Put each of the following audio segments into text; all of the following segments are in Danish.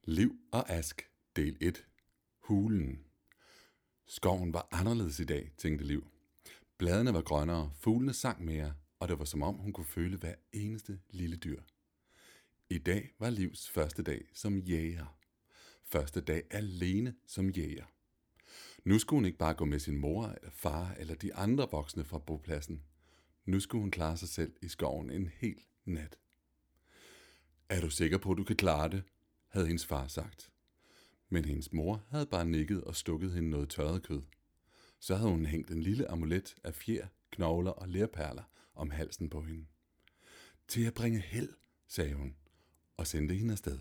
Liv og Ask, del 1. Hulen. Skoven var anderledes i dag, tænkte Liv. Bladene var grønnere, fuglene sang mere, og det var som om hun kunne føle hver eneste lille dyr. I dag var Livs første dag som jæger. Første dag alene som jæger. Nu skulle hun ikke bare gå med sin mor eller far eller de andre voksne fra bopladsen. Nu skulle hun klare sig selv i skoven en hel nat. Er du sikker på, at du kan klare det? Havde hendes far sagt. Men hendes mor havde bare nikket og stukket hende noget tørret kød. Så havde hun hængt en lille amulet af fjer, knogler og lerperler om halsen på hende. Til at bringe held, sagde hun, og sendte hende afsted.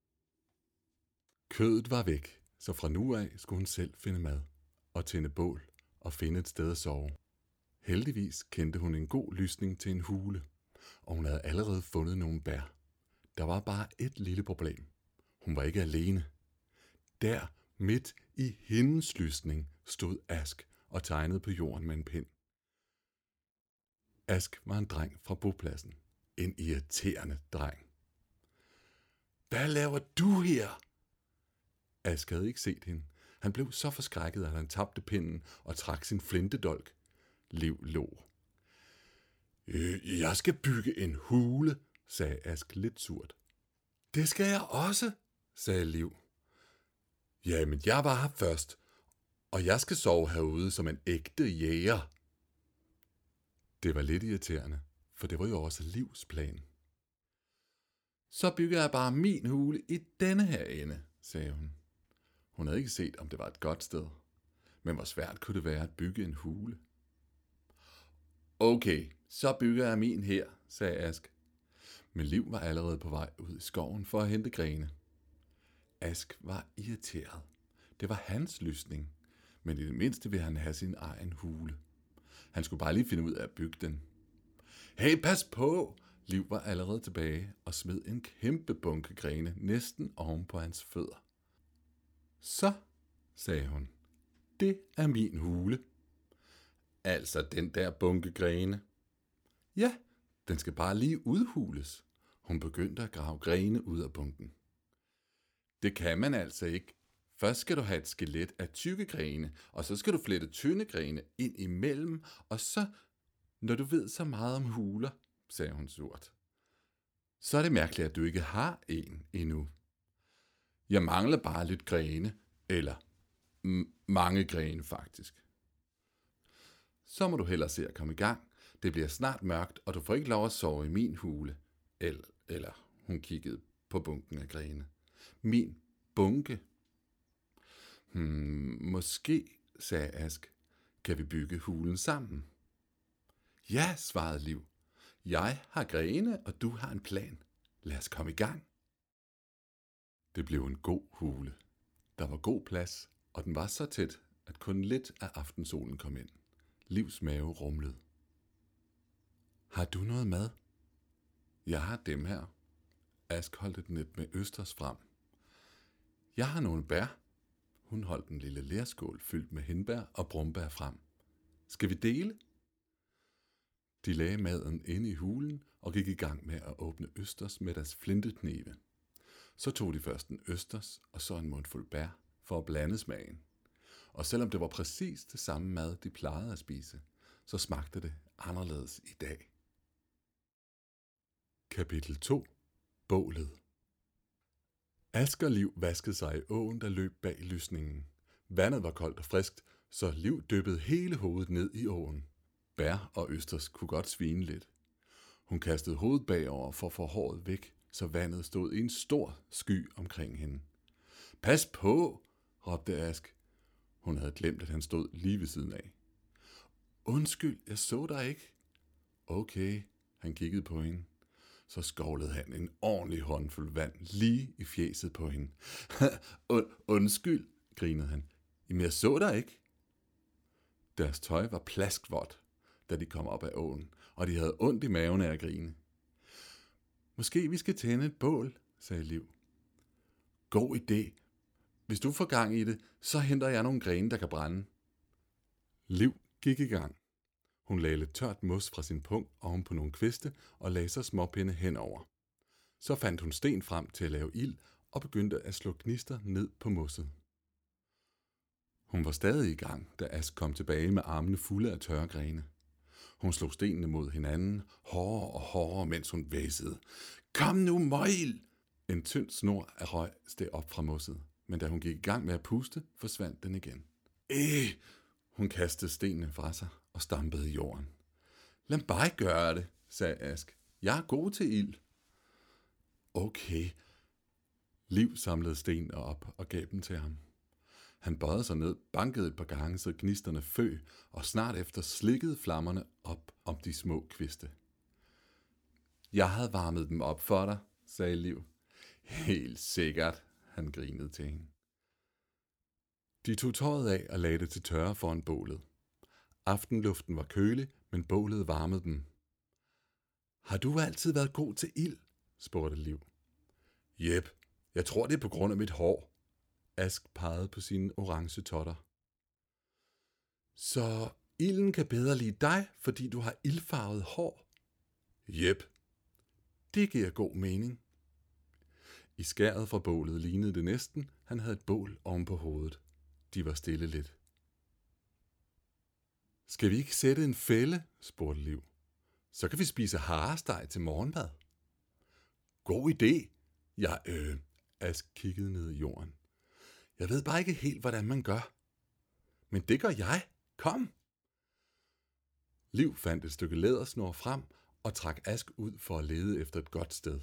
Kødet var væk, så fra nu af skulle hun selv finde mad og tænde bål og finde et sted at sove. Heldigvis kendte hun en god lysning til en hule, og hun havde allerede fundet nogle bær. Der var bare et lille problem. Hun var ikke alene. Der, midt i hendes lysning, stod Ask og tegnede på jorden med en pind. Ask var en dreng fra bopladsen. En irriterende dreng. Hvad laver du her? Ask havde ikke set hende. Han blev så forskrækket, at han tabte pinden og trak sin flintedolk. Liv lå. Jeg skal bygge en hule, sagde Ask lidt surt. Det skal jeg også, sagde Liv. Jamen, jeg var her først, og jeg skal sove herude som en ægte jæger. Det var lidt irriterende, for det var jo også Livs plan. Så bygger jeg bare min hule i denne her ende, sagde hun. Hun havde ikke set, om det var et godt sted. Men hvor svært kunne det være at bygge en hule? Okay, så bygger jeg min her, sagde Ask. Men Liv var allerede på vej ud i skoven for at hente grene. Ask var irriteret. Det var hans lysning, men i det mindste ville han have sin egen hule. Han skulle bare lige finde ud af at bygge den. Hey, pas på! Liv var allerede tilbage og smed en kæmpe bunke grene næsten oven på hans fødder. Så, sagde hun, det er min hule. Altså den der bunke grene. Ja, den skal bare lige udhules. Hun begyndte at grave grene ud af bunken. Det kan man altså ikke. Først skal du have et skelet af tykke grene, og så skal du flette tynde grene ind imellem, og så, når du ved så meget om huler, sagde hun surt. Så er det mærkeligt, at du ikke har en endnu. Jeg mangler bare lidt grene, eller mange grene faktisk. Så må du hellere se at komme i gang. Det bliver snart mørkt, og du får ikke lov at sove i min hule. Eller hun kiggede på bunken af grene. Min bunke. Måske, sagde Ask, kan vi bygge hulen sammen? Ja, svarede Liv. Jeg har grene, og du har en plan. Lad os komme i gang. Det blev en god hule. Der var god plads, og den var så tæt, at kun lidt af aftensolen kom ind. Livs mave rumlede. Har du noget mad? Jeg har dem her. Ask holdt et net med østers frem. Jeg har nogle bær. Hun holdt en lille lerskål fyldt med hindbær og brumbær frem. Skal vi dele? De lagde maden inde i hulen og gik i gang med at åbne østers med deres flinteknive. Så tog de først en østers og så en mundfuld bær for at blande smagen. Og selvom det var præcis det samme mad, de plejede at spise, så smagte det anderledes i dag. Kapitel 2. Bålet. Ask og Liv vaskede sig i åen, der løb bag lysningen. Vandet var koldt og friskt, så Liv dyppede hele hovedet ned i åen. Bær og østers kunne godt svine lidt. Hun kastede hovedet bagover for at få håret væk, så vandet stod i en stor sky omkring hende. Pas på, råbte Ask. Hun havde glemt, at han stod lige ved siden af. Undskyld, jeg så dig ikke. Okay, han kiggede på hende. Så skovlede han en ordentlig håndfuld vand lige i fjeset på hende. Undskyld, grinede han. Jamen, jeg så dig ikke. Deres tøj var plaskvådt, da de kom op af åen, og de havde ondt i maven af at grine. Måske vi skal tænde et bål, sagde Liv. God idé. Hvis du får gang i det, så henter jeg nogle grene, der kan brænde. Liv gik i gang. Hun lagde lidt tørt mos fra sin pung oven på nogle kviste og lagde så småpinde henover. Så fandt hun sten frem til at lave ild og begyndte at slå gnister ned på mosset. Hun var stadig i gang, da Ask kom tilbage med armene fulde af tørre grene. Hun slog stenene mod hinanden, hårdere og hårdere, mens hun hvæsede. Kom nu, møgl! En tynd snor af røg steg op fra mosset, men da hun gik i gang med at puste, forsvandt den igen. Hun kastede stenene fra sig og stampede i jorden. Lad mig gøre det, sagde Ask. Jeg er god til ild. Okay. Liv samlede stenene op og gav dem til ham. Han bøjede sig ned, bankede et par gange, så gnisterne føg, og snart efter slikkede flammerne op om de små kviste. Jeg havde varmet dem op for dig, sagde Liv. Helt sikkert, han grinede til hende. De tog tøjet af og lagde det til tørre foran bålet. Aftenluften var kølig, men bålet varmede dem. Har du altid været god til ild? Spurgte Liv. Jep, jeg tror det er på grund af mit hår. Ask pegede på sine orange totter. Så ilden kan bedre lide dig, fordi du har ildfarvet hår? Jep, det giver god mening. I skæret fra bålet lignede det næsten, han havde et bål oven på hovedet. De var stille lidt. Skal vi ikke sætte en fælde? Spurgte Liv. Så kan vi spise haresteg til morgenmad. God idé. Ask kiggede ned i jorden. Jeg ved bare ikke helt, hvordan man gør. Men det gør jeg. Kom! Liv fandt et stykke lædersnor frem og trak Ask ud for at lede efter et godt sted.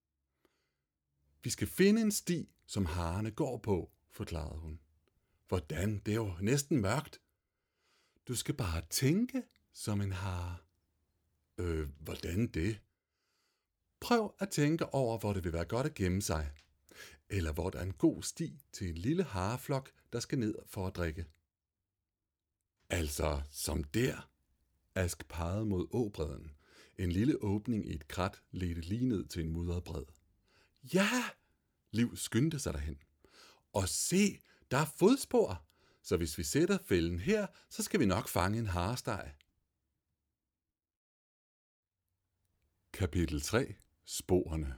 Vi skal finde en sti, som harerne går på, forklarede hun. Hvordan? Det er jo næsten mørkt. Du skal bare tænke som en hare. Hvordan det? Prøv at tænke over, hvor det vil være godt at gemme sig. Eller hvor der er en god sti til en lille hareflok, der skal ned for at drikke. Altså, som der. Ask pegede mod åbredden. En lille åbning i et krat ledte lige ned til en mudret bred. Ja! Liv skyndte sig derhen. Og se, der er fodspor. Så hvis vi sætter fælden her, så skal vi nok fange en haresteg. Kapitel 3. Sporene.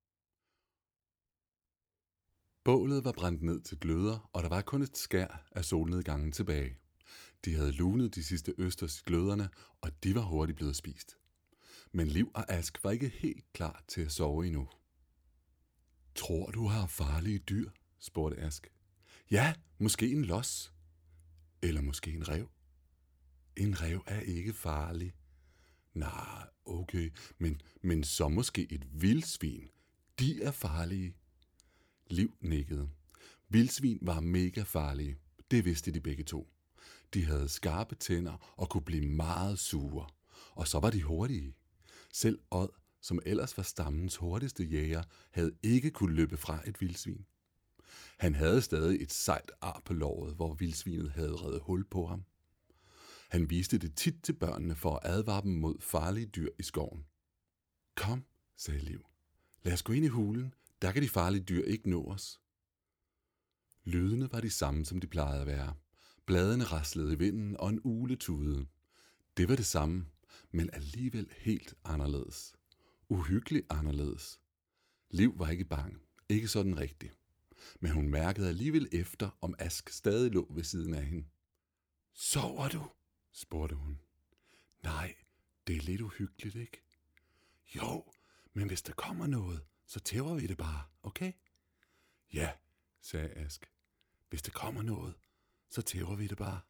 Bålet var brændt ned til gløder, og der var kun et skær af solnedgangen tilbage. De havde lunet de sidste østers i gløderne, og de var hurtigt blevet spist. Men Liv og Ask var ikke helt klar til at sove endnu. Tror du har farlige dyr? Spurgte Ask. Ja, måske en los. Eller måske en ræv. En ræv er ikke farlig. Nej, okay, men så måske et vildsvin. De er farlige. Liv nikkede. Vildsvin var mega farlige. Det vidste de begge to. De havde skarpe tænder og kunne blive meget sure. Og så var de hurtige. Selv Odd, som ellers var stammens hurtigste jæger, havde ikke kunne løbe fra et vildsvin. Han havde stadig et sejt ar på låret, hvor vildsvinet havde revet hul på ham. Han viste det tit til børnene for at advare dem mod farlige dyr i skoven. Kom, sagde Liv. Lad os gå ind i hulen. Der kan de farlige dyr ikke nå os. Lydene var de samme, som de plejede at være. Bladene raslede i vinden, og en ugle tudede. Det var det samme, men alligevel helt anderledes. Uhyggeligt anderledes. Liv var ikke bange. Ikke sådan rigtigt. Men hun mærkede alligevel efter, om Ask stadig lå ved siden af hende. Sover du? Spurgte hun. Nej, det er lidt uhyggeligt, ikke? Jo, men hvis der kommer noget, så tæver vi det bare, okay? Ja, sagde Ask. Hvis der kommer noget, så tæver vi det bare.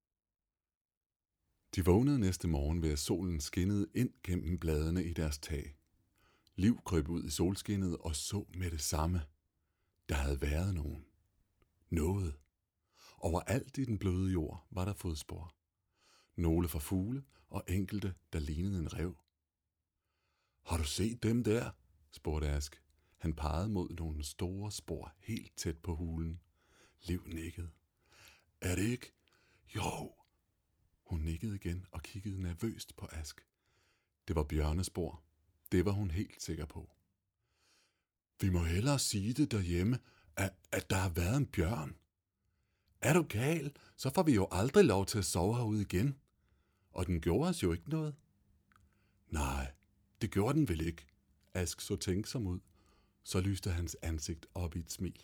De vågnede næste morgen ved, at solen skinnede ind gennem bladene i deres tag. Liv krøb ud i solskinnet og så med det samme. Der havde været nogen. Noget. Overalt i den bløde jord var der fodspor. Nogle fra fugle og enkelte, der lignede en ræv. Har du set dem der? Spurgte Ask. Han pegede mod nogle store spor helt tæt på hulen. Liv nikkede. Er det ikke? Jo. Hun nikkede igen og kiggede nervøst på Ask. Det var bjørnespor. Det var hun helt sikker på. Vi må hellere sige det derhjemme, at der har været en bjørn. Er du gal? Så får vi jo aldrig lov til at sove herude igen. Og den gjorde os jo ikke noget. Nej, det gjorde den vel ikke. Ask så tænksom ud. Så lyste hans ansigt op i et smil.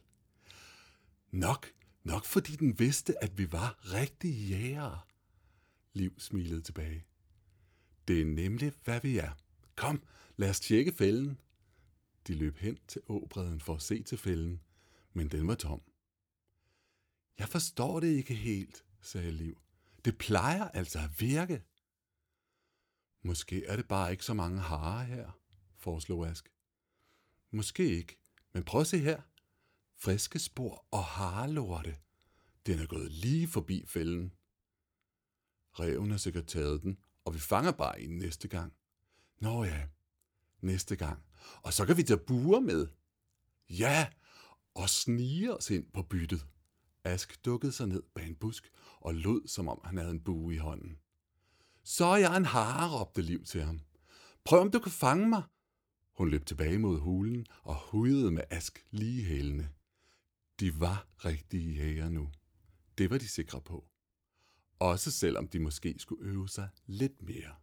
Nok fordi den vidste, at vi var rigtige jægere. Liv smilede tilbage. Det er nemlig, hvad vi er. Kom, lad os tjekke fælden. De løb hen til åbredden for at se til fælden, men den var tom. Jeg forstår det ikke helt, sagde Liv. Det plejer altså at virke. Måske er det bare ikke så mange harer her, foreslog Ask. Måske ikke, men prøv at se her. Friske spor og harelorte. Den er gået lige forbi fælden. Ræven har sikkert taget den, og vi fanger bare en næste gang. Nå ja, næste gang. Og så kan vi tage buer med. Ja, og snige os ind på byttet. Ask dukkede sig ned bag en busk og lod, som om han havde en bue i hånden. Så er jeg en hare, råbte Liv til ham. Prøv om du kan fange mig. Hun løb tilbage mod hulen og hujede med Ask lige i hælene. De var rigtige jæger nu. Det var de sikre på. Også selvom de måske skulle øve sig lidt mere.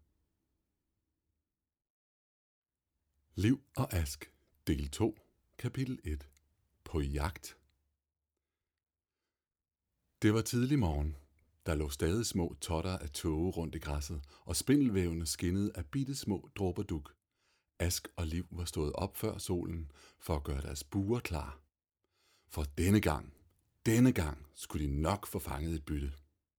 Liv og Ask, del 2, kapitel 1. På jagt. Det var tidlig morgen. Der lå stadig små totter af tåge rundt i græsset, og spindelvævene skinnede af bitte små dråber dug. Ask og Liv var stået op før solen for at gøre deres buer klar. For denne gang skulle de nok få fanget et bytte.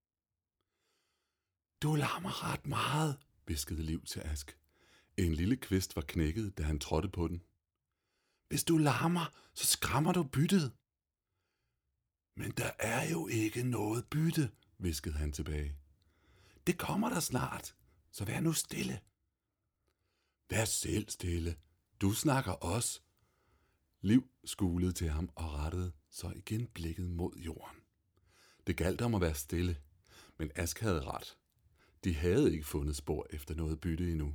Du larmer ret meget, hviskede Liv til Ask. En lille kvist var knækket, da han trådte på den. Hvis du larmer, så skræmmer du byttet. Men der er jo ikke noget bytte, hviskede han tilbage. Det kommer der snart, så vær nu stille. Vær selv stille. Du snakker også. Liv skulede til ham og rettede så igen blikket mod jorden. Det galt om at være stille, men Ask havde ret. De havde ikke fundet spor efter noget bytte endnu.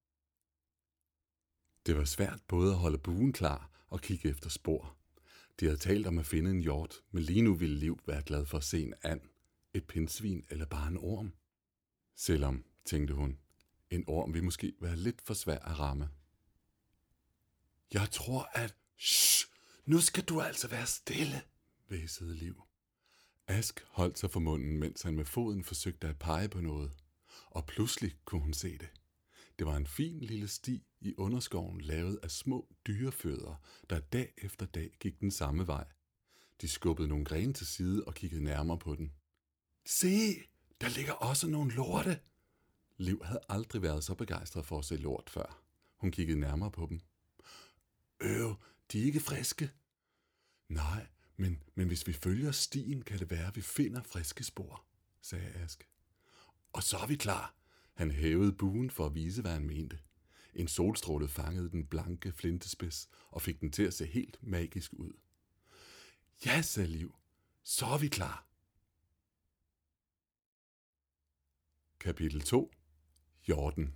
Det var svært både at holde buen klar og kigge efter spor. De havde talt om at finde en hjort, men lige nu ville Liv være glad for at se en and, et pindsvin eller bare en orm. Selvom, tænkte hun, en orm ville måske være lidt for svær at ramme. Jeg tror, at... Shh! Nu skal du altså være stille, hvæsede Liv. Ask holdt sig for munden, mens han med foden forsøgte at pege på noget. Og pludselig kunne hun se det. Det var en fin lille sti i underskoven lavet af små dyrefødder, der dag efter dag gik den samme vej. De skubbede nogle grene til side og kiggede nærmere på den. Se, der ligger også nogle lorte. Liv havde aldrig været så begejstret for at se lort før. Hun kiggede nærmere på dem. De er ikke friske. Nej, men hvis vi følger stien, kan det være, at vi finder friske spor, sagde Ask. Og så er vi klar. Han hævede buen for at vise, hvad han mente. En solstråle fangede den blanke flintespids og fik den til at se helt magisk ud. Ja, sagde Liv. Så er vi klar. Kapitel 2. Hjorten.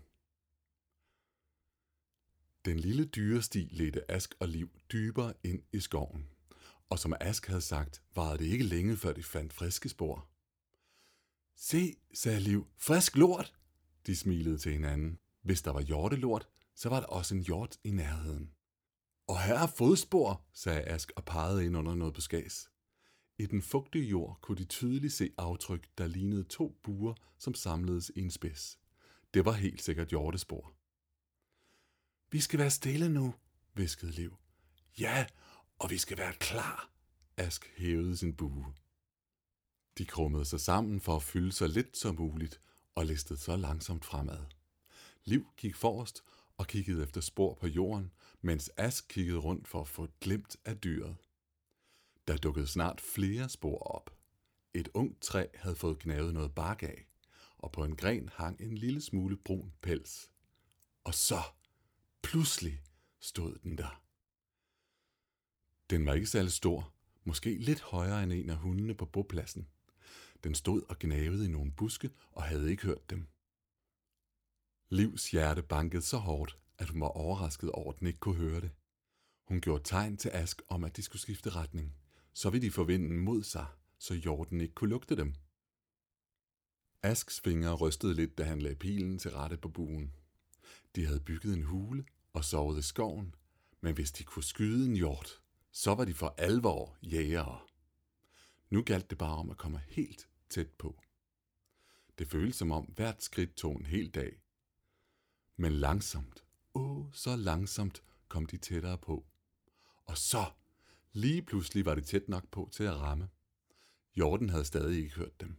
Den lille dyresti ledte Ask og Liv dybere ind i skoven. Og som Ask havde sagt, varede det ikke længe, før de fandt friske spor. Se, sagde Liv, frisk lort! De smilede til hinanden. Hvis der var hjortelort, så var der også en hjort i nærheden. Og her er fodspor, sagde Ask og pegede ind under noget buskads. I den fugtige jord kunne de tydeligt se aftryk, der lignede 2 buer, som samledes i en spids. Det var helt sikkert hjortespor. Vi skal være stille nu, hviskede Liv. Ja, og vi skal være klar. Ask hævede sin bue. De krummede sig sammen for at fylde så lidt som muligt og listede så langsomt fremad. Liv gik forrest og kiggede efter spor på jorden, mens Ask kiggede rundt for at få et glimt af dyret. Der dukkede snart flere spor op. Et ungt træ havde fået gnavet noget bark af, og på en gren hang en lille smule brun pels. Og så, pludselig, stod den der. Den var ikke særlig stor, måske lidt højere end en af hundene på bopladsen. Den stod og gnavede i nogle buske og havde ikke hørt dem. Livs hjerte bankede så hårdt, at hun var overrasket over, at den ikke kunne høre det. Hun gjorde tegn til Ask om, at de skulle skifte retning. Så ville de få vinden mod sig, så hjorten ikke kunne lugte dem. Asks fingre rystede lidt, da han lagde pilen til rette på buen. De havde bygget en hule og sovet i skoven, Men hvis de kunne skyde en hjort, så var de for alvor jægere. Nu galt det bare om at komme helt tæt på. Det føltes som om hvert skridt tog en hel dag. Men langsomt, så langsomt kom de tættere på. Og så, lige pludselig var de tæt nok på til at ramme. Hjorten havde stadig ikke hørt dem.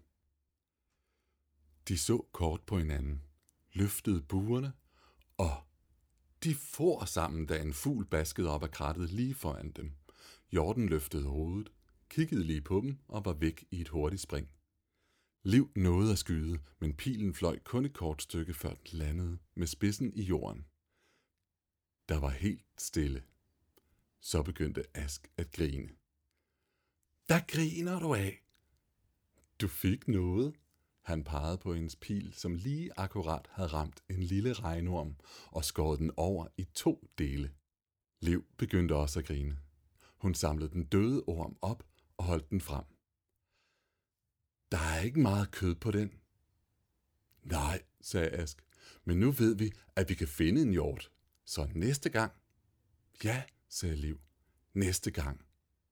De så kort på hinanden, løftede buerne, og de for sammen, da en fugl baskede op af krattet lige foran dem. Hjorten løftede hovedet, kiggede lige på dem og var væk i et hurtigt spring. Liv nåede at skyde, men pilen fløj kun et kort stykke, før den landede med spidsen i jorden. Der var helt stille. Så begyndte Ask at grine. Hvad griner du af? Du fik noget. Han pegede på hendes pil, som lige akkurat havde ramt en lille regnorm og skåret den over i 2 dele. Liv begyndte også at grine. Hun samlede den døde orm op og holdt den frem. Der er ikke meget kød på den. Nej, sagde Ask, men nu ved vi, at vi kan finde en hjort. Så næste gang? Ja, sagde Liv. Næste gang.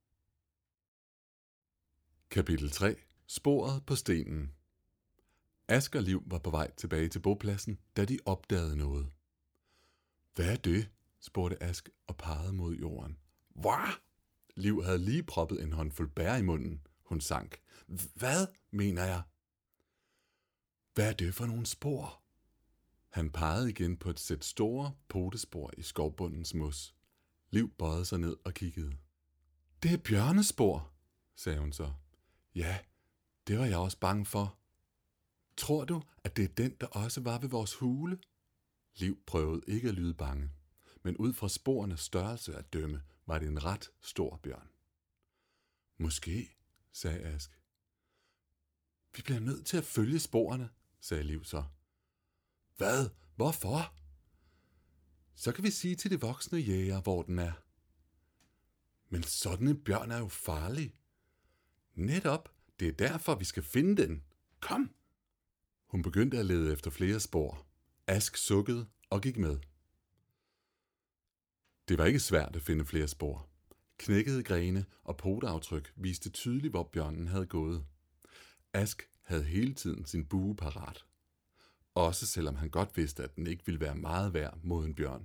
Kapitel 3. Sporet på stenen. Ask og Liv var på vej tilbage til bopladsen, da de opdagede noget. Hvad er det? spurgte Ask og pegede mod jorden. Hvad? Liv havde lige proppet en håndfuld bær i munden. Hun sank. Hvad, mener jeg? Hvad er det for nogle spor? Han pegede igen på et sæt store potespor i skovbundens mos. Liv bøjede sig ned og kiggede. Det er bjørnespor, sagde hun så. Ja, det var jeg også bange for. Tror du, at det er den, der også var ved vores hule? Liv prøvede ikke at lyde bange, men ud fra sporens størrelse at dømme, var det en ret stor bjørn. Måske, sagde Ask. Vi bliver nødt til at følge sporene, sagde Liv så. Hvad? Hvorfor? Så kan vi sige til de voksne jæger, hvor den er. Men sådan en bjørn er jo farlig. Netop, det er derfor, vi skal finde den. Kom! Hun begyndte at lede efter flere spor. Ask sukkede og gik med. Det var ikke svært at finde flere spor. Knækkede grene og poteaftryk viste tydeligt, hvor bjørnen havde gået. Ask havde hele tiden sin bue parat. Også selvom han godt vidste, at den ikke ville være meget værd mod en bjørn.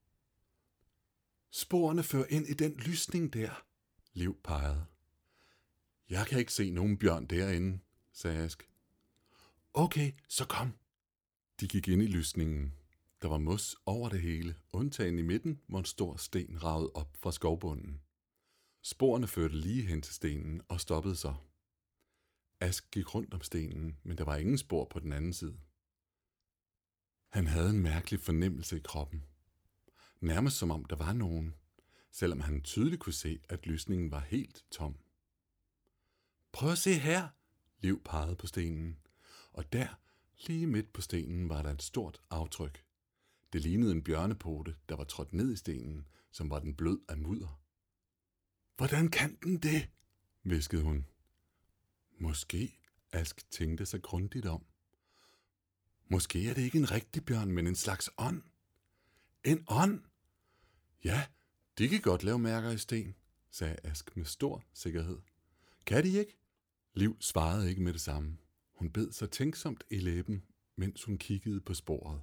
Sporene fører ind i den lysning der, Liv pegede. Jeg kan ikke se nogen bjørn derinde, sagde Ask. Okay, så kom. De gik ind i lysningen. Der var mos over det hele, undtagen i midten, hvor en stor sten ragede op fra skovbunden. Sporene førte lige hen til stenen og stoppede så. Ask gik rundt om stenen, men der var ingen spor på den anden side. Han havde en mærkelig fornemmelse i kroppen. Nærmest som om der var nogen, selvom han tydeligt kunne se, at lysningen var helt tom. Prøv at se her, Liv pegede på stenen, og der, lige midt på stenen, var der et stort aftryk. Det lignede en bjørnepote, der var trådt ned i stenen, som var den blød af mudder. Hvordan kan den det? hviskede hun. Måske, Ask tænkte sig grundigt om. Måske er det ikke en rigtig bjørn, men en slags ånd. En ånd? Ja, de kan godt lave mærker i sten, sagde Ask med stor sikkerhed. Kan de ikke? Liv svarede ikke med det samme. Hun bed sig tænksomt i læben, mens hun kiggede på sporet.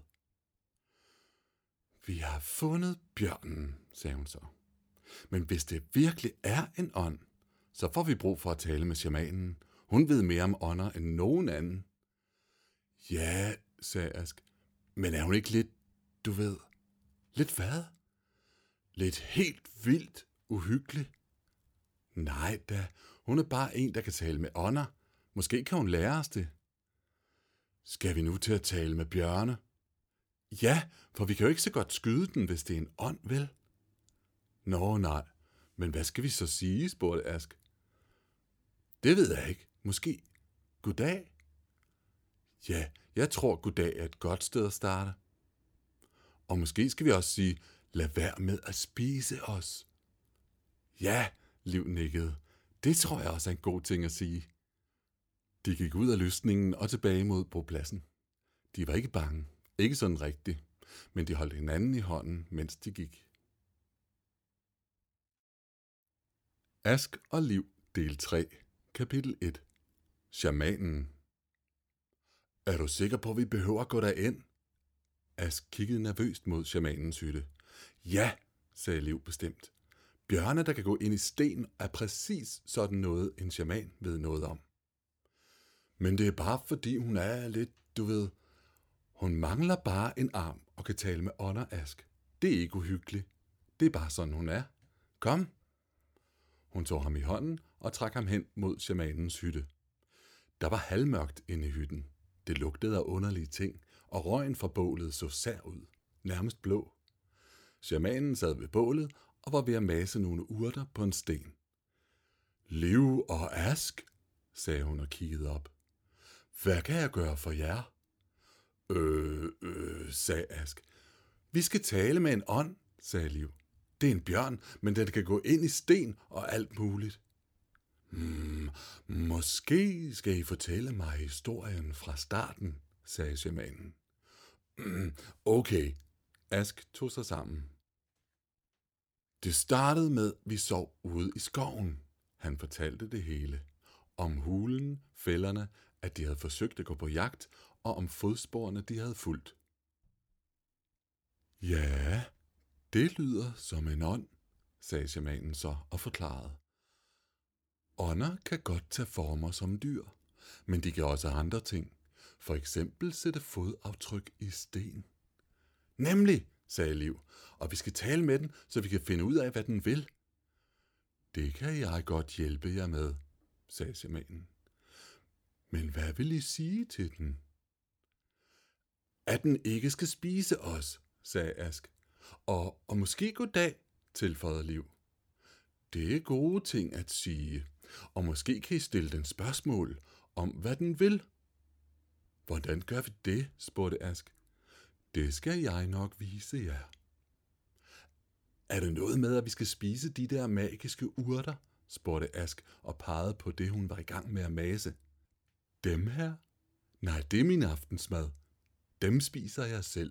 Vi har fundet bjørnen, sagde hun så. Men hvis det virkelig er en ånd, så får vi brug for at tale med shamanen. Hun ved mere om ånder end nogen anden. Ja, sagde Ask. Men er hun ikke lidt, du ved? Lidt hvad? Lidt helt vildt uhyggelig? Nej da, hun er bare en, der kan tale med ånder. Måske kan hun lære os det. Skal vi nu til at tale med bjørne? Ja, for vi kan jo ikke så godt skyde den, hvis det er en ånd, vel? Nå, nej. Men hvad skal vi så sige, spurgte Ask. Det ved jeg ikke. Måske. Goddag? Ja, jeg tror goddag er et godt sted at starte. Og måske skal vi også sige, lad være med at spise os. Ja, Liv nikkede. Det tror jeg også er en god ting at sige. De gik ud af lysningen og tilbage mod bopladsen. De var ikke bange, ikke sådan rigtigt, men de holdt hinanden i hånden, mens de gik. Ask og Liv, del 3, kapitel 1. Shamanen. Er du sikker på, at vi behøver at gå derind? Ask kiggede nervøst mod shamanens hytte. Ja, sagde Liv bestemt. Bjørne, der kan gå ind i sten, er præcis sådan noget, en shaman ved noget om. Men det er bare fordi, hun er lidt, du ved. Hun mangler bare en arm og kan tale med ånder, Ask. Det er ikke uhyggeligt. Det er bare sådan, hun er. Kom. Hun tog ham i hånden og trak ham hen mod shamanens hytte. Der var halvmørkt inde i hytten. Det lugtede af underlige ting, og røgen fra bålet så sær ud, nærmest blå. Shamanen sad ved bålet og var ved at mase nogle urter på en sten. Liv og Ask, sagde hun og kiggede op. Hvad kan jeg gøre for jer? Sagde Ask. Vi skal tale med en ånd, sagde Liv. Det er en bjørn, men den kan gå ind i sten og alt muligt. Måske skal I fortælle mig historien fra starten, sagde shamanen. Okay, Ask tog sig sammen. Det startede med, at vi sov ude i skoven. Han fortalte det hele. Om hulen, fælderne, at de havde forsøgt at gå på jagt, og om fodsporene, de havde fulgt. Ja, det lyder som en ånd, sagde shamanen så og forklarede. Ånder kan godt tage former som dyr, men de kan også andre ting. For eksempel sætte fodaftryk i sten. Nemlig, sagde Liv, og vi skal tale med den, så vi kan finde ud af, hvad den vil. Det kan jeg godt hjælpe jer med, sagde shamanen. Men hvad vil I sige til den? At den ikke skal spise os, sagde Ask. Og måske goddag, tilføjede Liv. Det er gode ting at sige, og måske kan I stille den spørgsmål om, hvad den vil. Hvordan gør vi det, spurgte Ask. Det skal jeg nok vise jer. Er det noget med, at vi skal spise de der magiske urter, spurgte Ask og pegede på det, hun var i gang med at mase. Dem her? Nej, det er min aftensmad. Dem spiser jeg selv.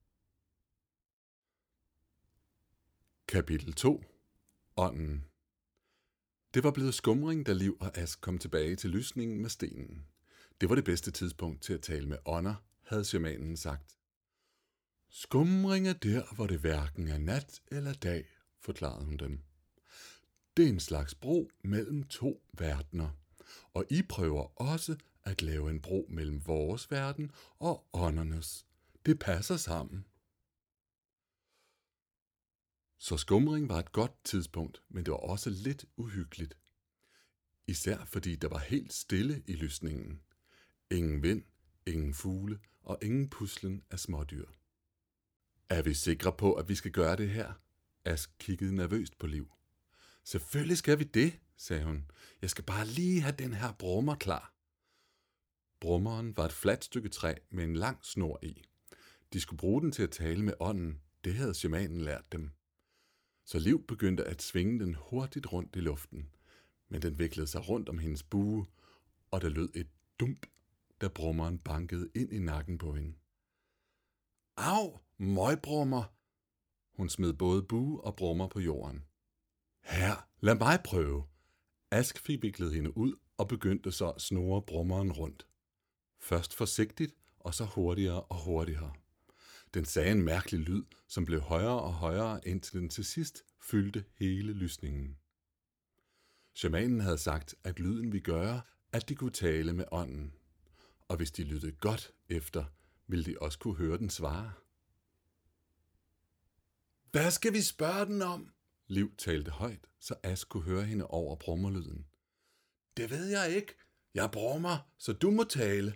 Kapitel 2. Ånden. Det var blevet skumring, da Liv og Ask kom tilbage til lysningen med stenen. Det var det bedste tidspunkt til at tale med ånder, havde shamanen sagt. Skumring er der, hvor det hverken er nat eller dag, forklarede hun dem. Det er en slags bro mellem to verdener, og I prøver også at lave en bro mellem vores verden og åndernes. Det passer sammen. Så skumring var et godt tidspunkt, men det var også lidt uhyggeligt. Især fordi der var helt stille i lysningen. Ingen vind, ingen fugle og ingen puslen af smådyr. Er vi sikre på, at vi skal gøre det her? Ask kiggede nervøst på Liv. Selvfølgelig skal vi det, sagde hun. Jeg skal bare lige have den her brummer klar. Brummeren var et fladt stykke træ med en lang snor i. De skulle bruge den til at tale med ånden. Det havde shamanen lært dem. Så Liv begyndte at svinge den hurtigt rundt i luften, men den viklede sig rundt om hendes bue, og der lød et dump, da brummeren bankede ind i nakken på hende. Au, møgbrummer! Hun smed både bue og brummer på jorden. Her, lad mig prøve. Ask fik viklet hende ud og begyndte så at snurre brummeren rundt. Først forsigtigt, og så hurtigere og hurtigere. Den sagde en mærkelig lyd, som blev højere og højere, indtil den til sidst fyldte hele lysningen. Shamanen havde sagt, at lyden ville gøre, at de kunne tale med ånden. Og hvis de lyttede godt efter, ville de også kunne høre den svare. Hvad skal vi spørge den om? Liv talte højt, så Ask kunne høre hende over brummerlyden. Det ved jeg ikke. Jeg brummer, så du må tale.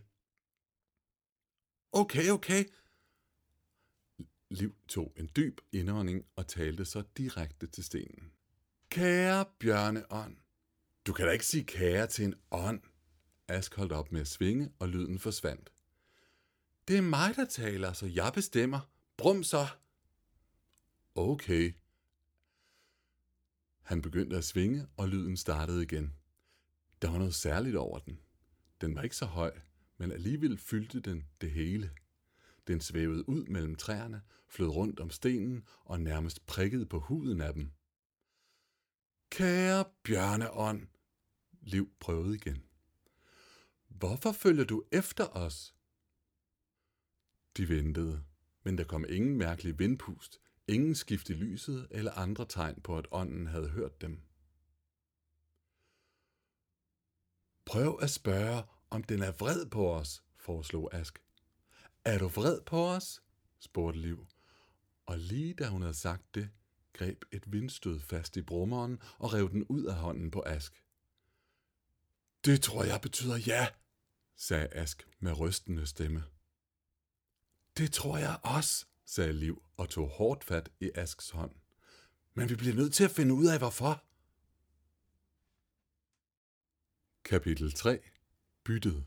Okay. Liv tog en dyb indånding og talte så direkte til stenen. Kære bjørneånd. Du kan da ikke sige kære til en ånd. Ask holdt op med at svinge, og lyden forsvandt. Det er mig, der taler, så jeg bestemmer. Brum så. Okay. Han begyndte at svinge, og lyden startede igen. Der var noget særligt over den. Den var ikke så høj, men alligevel fyldte den det hele. Den svævede ud mellem træerne, flød rundt om stenen og nærmest prikkede på huden af dem. Kære bjørneånd, Liv prøvede igen. Hvorfor følger du efter os? De ventede, men der kom ingen mærkelig vindpust, ingen skift i lyset eller andre tegn på, at ånden havde hørt dem. Prøv at spørge, om den er vred på os, foreslog Ask. Er du vred på os? spurgte Liv, og lige da hun havde sagt det, greb et vindstød fast i brummeren og rev den ud af hånden på Ask. Det tror jeg betyder ja, sagde Ask med rystende stemme. Det tror jeg også, sagde Liv og tog hårdt fat i Asks hånd. Men vi bliver nødt til at finde ud af, hvorfor. Kapitel 3. Byttet.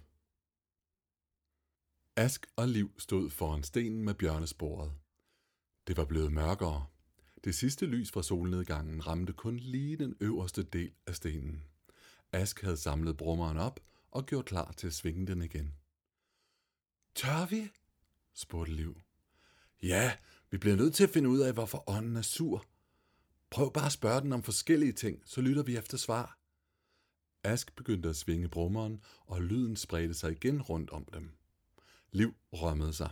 Ask og Liv stod foran stenen med bjørnesporet. Det var blevet mørkere. Det sidste lys fra solnedgangen ramte kun lige den øverste del af stenen. Ask havde samlet brummeren op og gjort klar til at svinge den igen. Tør vi? spurgte Liv. Ja, vi bliver nødt til at finde ud af, hvorfor ånden er sur. Prøv bare at spørge den om forskellige ting, så lytter vi efter svar. Ask begyndte at svinge brummeren, og lyden spredte sig igen rundt om dem. Liv rømmede sig.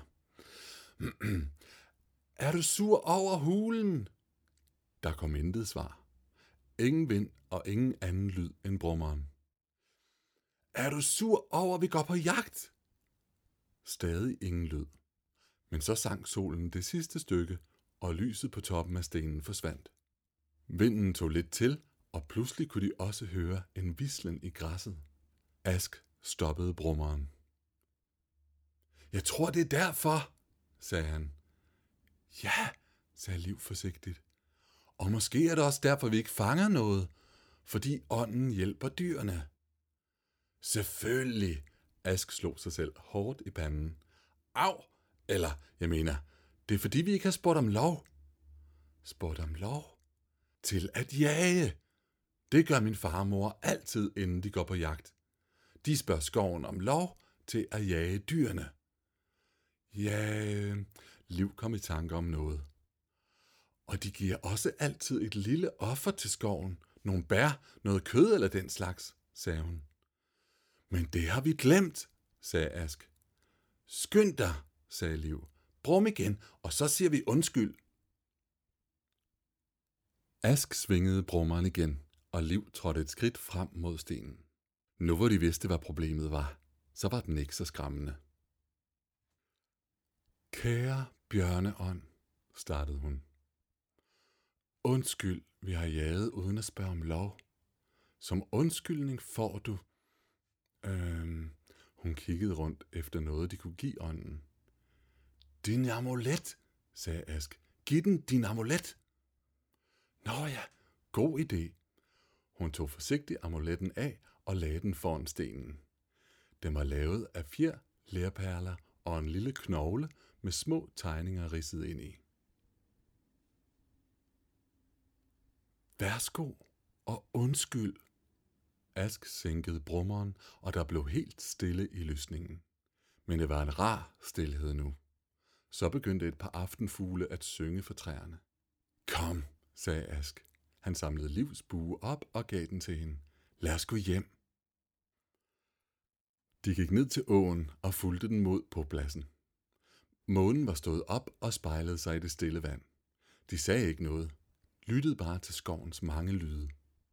Er du sur over hulen? Der kom intet svar. Ingen vind og ingen anden lyd end brummeren. Er du sur over, at vi går på jagt? Stadig ingen lyd. Men så sank solen det sidste stykke, og lyset på toppen af stenen forsvandt. Vinden tog lidt til, og pludselig kunne de også høre en hvislen i græsset. Ask stoppede brummeren. Jeg tror, det er derfor, sagde han. Ja, sagde Liv forsigtigt. Og måske er det også derfor, vi ikke fanger noget, fordi ånden hjælper dyrene. Selvfølgelig, Ask slog sig selv hårdt i panden. Au! Eller, jeg mener, det er fordi, vi ikke har spurgt om lov. Spurgt om lov? Til at jage. Det gør min far og mor altid, inden de går på jagt. De spørger skoven om lov til at jage dyrene. Ja, Liv kom i tanke om noget. Og de giver også altid et lille offer til skoven. Nogle bær, noget kød eller den slags, sagde hun. Men det har vi glemt, sagde Ask. Skynd dig, sagde Liv. Brum igen, og så siger vi undskyld. Ask svingede brummeren igen, og Liv trådte et skridt frem mod stenen. Nu hvor de vidste, hvad problemet var, så var den ikke så skræmmende. Kære bjørneånd, startede hun. Undskyld, vi har jaget uden at spørge om lov. Som undskyldning får du... Hun kiggede rundt efter noget, de kunne give ånden. Din amulet, sagde Ask. Giv den din amulet. Nå ja, god idé. Hun tog forsigtigt amuletten af og lagde den foran stenen. Den var lavet af fjer, lerperler og en lille knogle med små tegninger ridset ind i. Værsgo og undskyld. Ask sænkede brummeren, og der blev helt stille i lysningen. Men det var en rar stilhed nu. Så begyndte et par aftenfugle at synge for træerne. Kom, sagde Ask. Han samlede Livs bue op og gav den til hende. Lad os gå hjem. De gik ned til åen og fulgte den mod på pladsen. Månen var stået op og spejlede sig i det stille vand. De sagde ikke noget, lyttede bare til skovens mange lyde.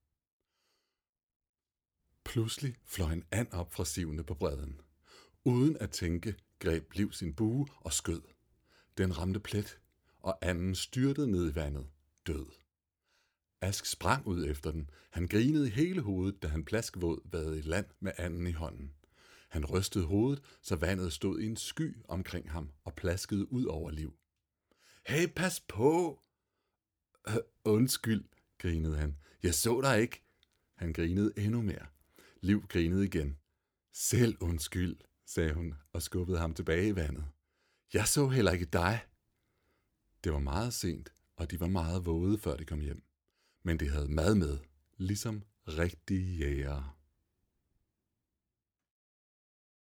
Pludselig fløj en and op fra sivene på bredden. Uden at tænke, greb Liv sin bue og skød. Den ramte plet, og anden styrtede ned i vandet, død. Ask sprang ud efter den. Han grinede i hele hovedet, da han plaskvåd vadede i land med anden i hånden. Han rystede hovedet, så vandet stod i en sky omkring ham og plaskede ud over Liv. Hey, pas på! Undskyld, grinede han. Jeg så dig ikke. Han grinede endnu mere. Liv grinede igen. Selv undskyld, sagde hun og skubbede ham tilbage i vandet. Jeg så heller ikke dig. Det var meget sent, og de var meget våde, før de kom hjem. Men de havde mad med, ligesom rigtige jægere.